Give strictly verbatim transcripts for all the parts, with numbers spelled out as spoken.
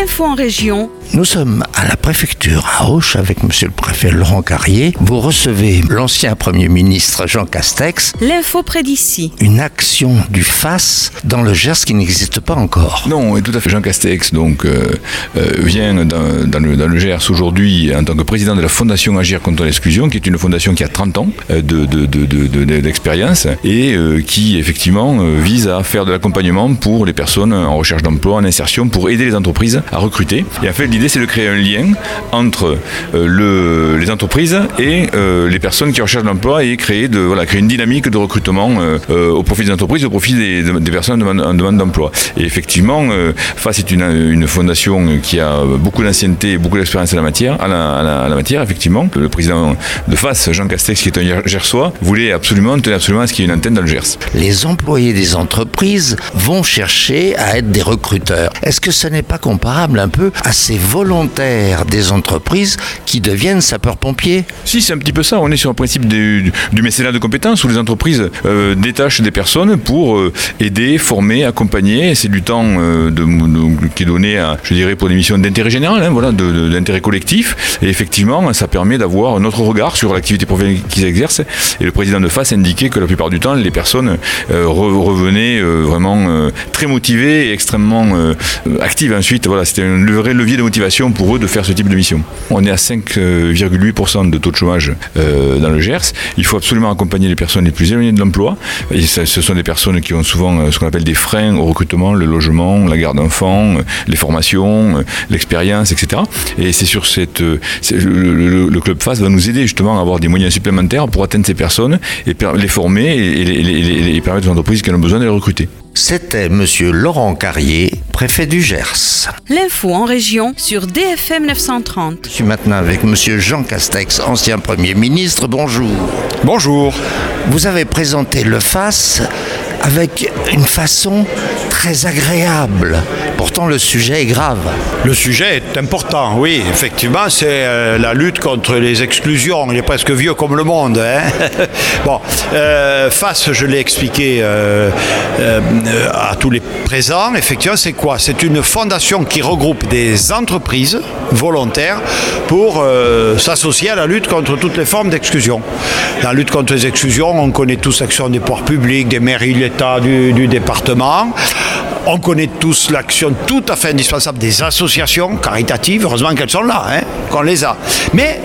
L'info en région. Nous sommes à la préfecture à Auch avec monsieur le préfet Laurent Carrier. Vous recevez l'ancien Premier ministre Jean Castex. L'info près d'ici. Une action du F A S dans le Gers qui n'existe pas encore. Non, et tout à fait. Jean Castex donc, euh, euh, vient dans, dans, le, dans le Gers aujourd'hui en tant que président de la Fondation Agir contre l'exclusion, qui est une fondation qui a trente ans euh, de, de, de, de, de, d'expérience et euh, qui effectivement euh, vise à faire de l'accompagnement pour les personnes en recherche d'emploi, en insertion, pour aider les entreprises à recruter. Et en fait, l'idée c'est de créer un lien entre euh, le, les entreprises et euh, les personnes qui recherchent l'emploi et créer, de, voilà, créer une dynamique de recrutement euh, euh, au profit des entreprises, au profit des, des personnes en demande, en demande d'emploi. Et effectivement, euh, F A S est une, une fondation qui a beaucoup d'ancienneté et beaucoup d'expérience à la matière. À la, à la, à la matière, effectivement. Le président de F A S, Jean Castex, qui est un Gersois, voulait absolument, tenait absolument à ce qu'il y ait une antenne dans le Gers. Les employés des entreprises vont chercher à être des recruteurs. Est-ce que ce n'est pas comparable un peu à ces volontaires des entreprises qui deviennent sapeurs-pompiers? Si, c'est un petit peu ça. On est sur un principe du, du mécénat de compétences où les entreprises euh, détachent des personnes pour euh, aider, former, accompagner. C'est du temps euh, de, de, qui est donné, à, je dirais, pour des missions d'intérêt général, hein, voilà, de, de, d'intérêt collectif. Et effectivement, ça permet d'avoir un autre regard sur l'activité professionnelle qu'ils exercent. Et le président de F A S indiquait que la plupart du temps, les personnes euh, revenaient euh, vraiment euh, très motivées et extrêmement euh, actives. Ensuite, voilà, c'était un vrai levier de motivation pour eux de faire ce type de mission. On est à cinq virgule huit pour cent de taux de chômage euh, dans le Gers. Il faut absolument accompagner les personnes les plus éloignées de l'emploi. Et ce sont des personnes qui ont souvent euh, ce qu'on appelle des freins au recrutement, le logement, la garde d'enfants, euh, les formations, euh, l'expérience, et cetera. Et c'est sur cette... Euh, c'est, le, le, le Club F A S va nous aider justement à avoir des moyens supplémentaires pour atteindre ces personnes et per- les former et, et, et, et permettre aux entreprises qui en ont besoin de les recruter. C'était monsieur Laurent Carrier, préfet du Gers. L'info en région sur D F M neuf cent trente. Je suis maintenant avec monsieur Jean Castex, ancien Premier ministre. Bonjour. Bonjour. Vous avez présenté le F A S avec une façon très agréable. Pourtant, le sujet est grave. Le sujet est important, oui. Effectivement, c'est euh, la lutte contre les exclusions. Il est presque vieux comme le monde. Hein. Bon, euh, F A S, je l'ai expliqué euh, euh, à tous les présents. Effectivement, c'est quoi? C'est une fondation qui regroupe des entreprises volontaires pour euh, s'associer à la lutte contre toutes les formes d'exclusion. Dans la lutte contre les exclusions, on connaît tous l'action des pouvoirs publics, des mairies, de l'État, du, du département. On connaît tous l'action tout à fait indispensable des associations caritatives. Heureusement qu'elles sont là, hein, qu'on les a. Mais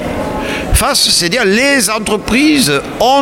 F A S, c'est-à-dire les entreprises ont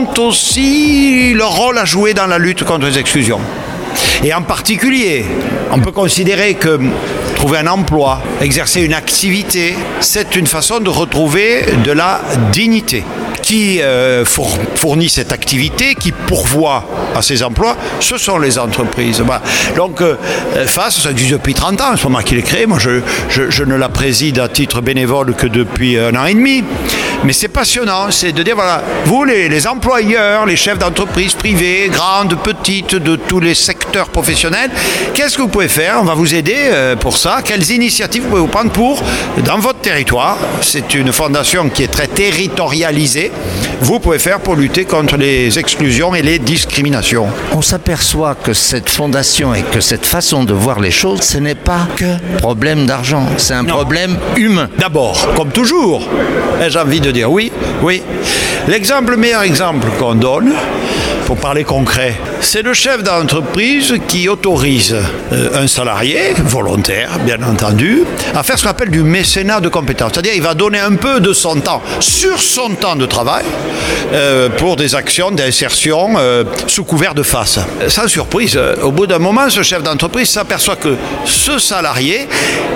aussi leur rôle à jouer dans la lutte contre les exclusions. Et en particulier, on peut considérer que trouver un emploi, exercer une activité, c'est une façon de retrouver de la dignité. Qui euh, fournit cette activité, qui pourvoit à ces emplois, ce sont les entreprises. Voilà. Donc, euh, F A S, ça existe depuis trente ans, c'est pas moi qui l'ai créé. Moi, je, je, je ne la préside à titre bénévole que depuis un an et demi. Mais c'est passionnant, c'est de dire, voilà, vous, les, les employeurs, les chefs d'entreprise privées, grandes, petites, de tous les secteurs professionnels, qu'est-ce que vous pouvez faire? On va vous aider euh, pour ça. Quelles initiatives vous pouvez vous prendre pour, dans votre territoire, c'est une fondation qui est très territorialisée, vous pouvez faire pour lutter contre les exclusions et les discriminations. On s'aperçoit que cette fondation et que cette façon de voir les choses, ce n'est pas que problème d'argent, c'est un non. problème humain. D'abord, comme toujours, j'ai envie de dire oui, oui. L'exemple, le meilleur exemple qu'on donne, pour parler concret, c'est le chef d'entreprise qui autorise euh, un salarié, volontaire bien entendu, à faire ce qu'on appelle du mécénat de compétences. C'est-à-dire il va donner un peu de son temps, sur son temps de travail, euh, pour des actions d'insertion euh, sous couvert de F A S. Sans surprise, euh, au bout d'un moment, ce chef d'entreprise s'aperçoit que ce salarié,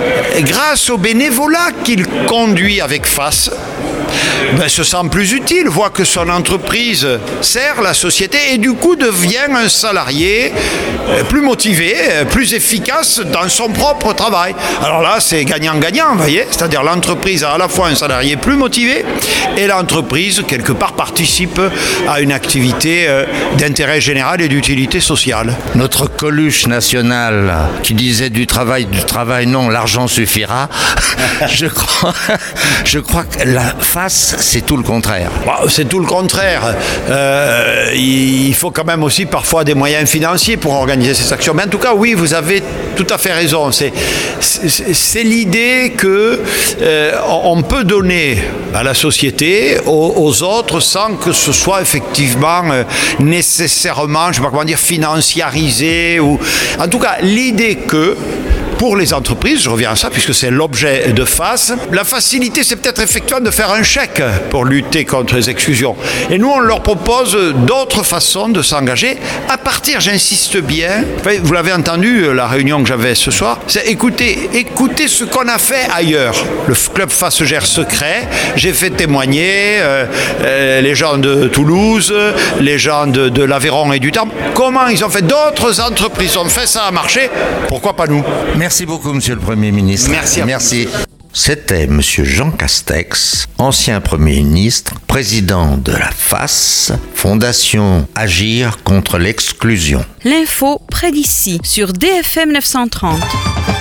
grâce au bénévolat qu'il conduit avec F A S, ben, se sent plus utile, voit que son entreprise sert la société et du coup devient un salarié euh, plus motivé, euh, plus efficace dans son propre travail. Alors là, c'est gagnant-gagnant, vous voyez, c'est-à-dire l'entreprise a à la fois un salarié plus motivé et l'entreprise, quelque part, participe à une activité euh, d'intérêt général et d'utilité sociale. Notre Coluche national qui disait du travail, du travail, non, l'argent suffira, je crois, je crois que la F face, c'est tout le contraire. Bon, c'est tout le contraire. Euh, il faut quand même aussi parfois des moyens financiers pour organiser ces actions. Mais en tout cas, oui, vous avez tout à fait raison. C'est, c'est, c'est l'idée que euh, on peut donner à la société, aux, aux autres, sans que ce soit effectivement euh, nécessairement, je ne sais pas comment dire, financiarisé. Ou... En tout cas, l'idée que pour les entreprises, je reviens à ça puisque c'est l'objet de face, la facilité c'est peut-être effectivement de faire un chèque pour lutter contre les exclusions. Et nous on leur propose d'autres façons de s'engager à partir, j'insiste bien, vous l'avez entendu la réunion que j'avais ce soir, c'est écoutez, écoutez ce qu'on a fait ailleurs. Le club Face Gère Secret, j'ai fait témoigner euh, euh, les gens de Toulouse, les gens de, de l'Aveyron et du Temple, comment ils ont fait, d'autres entreprises ont fait, ça a marché, pourquoi pas nous? Merci beaucoup, Monsieur le Premier ministre. Merci. Merci. C'était Monsieur Jean Castex, ancien Premier ministre, président de la FAS, Fondation Agir contre l'exclusion. L'info près d'ici sur D F M neuf cent trente.